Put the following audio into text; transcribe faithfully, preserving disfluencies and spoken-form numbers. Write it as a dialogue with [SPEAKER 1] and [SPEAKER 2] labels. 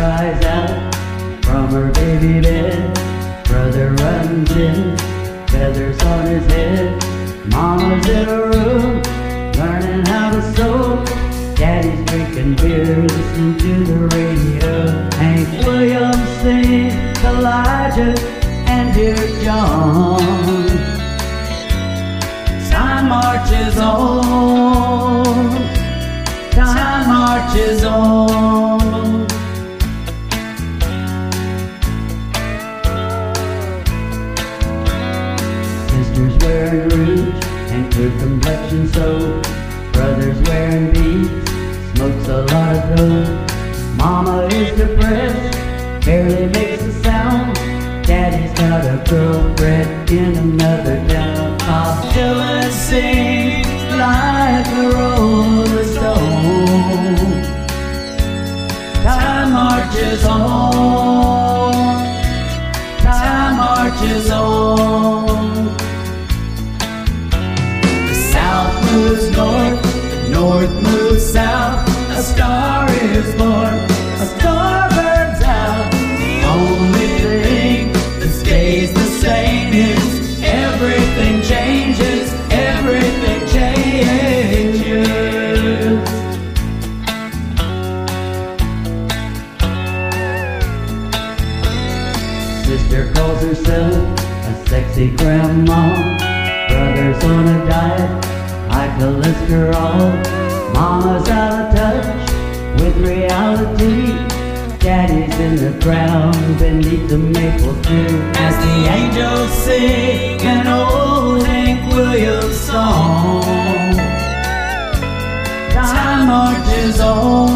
[SPEAKER 1] cries out from her baby bed. Brother runs in, feathers on his head. Mama's in her room, learning how to sew. Daddy's drinking beer, listening to the radio. Hank Williams sings Elijah and Dear John. Time marches on, time marches on. Sisters wearing rouge and good complexion soap. Brothers wearing beads, smokes a lot of dope. Mama is depressed, barely makes a sound. Daddy's got a girlfriend in another town. Bob Dylan sings like a rolling stone. Time marches on, time marches on. The South moves north, north moves south. A star is born, a star burns out. The only thing that stays the same is everything changes, everything changes. Sister calls herself a sexy grandma. Brother's on a diet, high cholesterol. Mama's out of touch with reality. Daddy's in the ground beneath the maple tree. As the angels sing an old Hank Williams song, time marches on.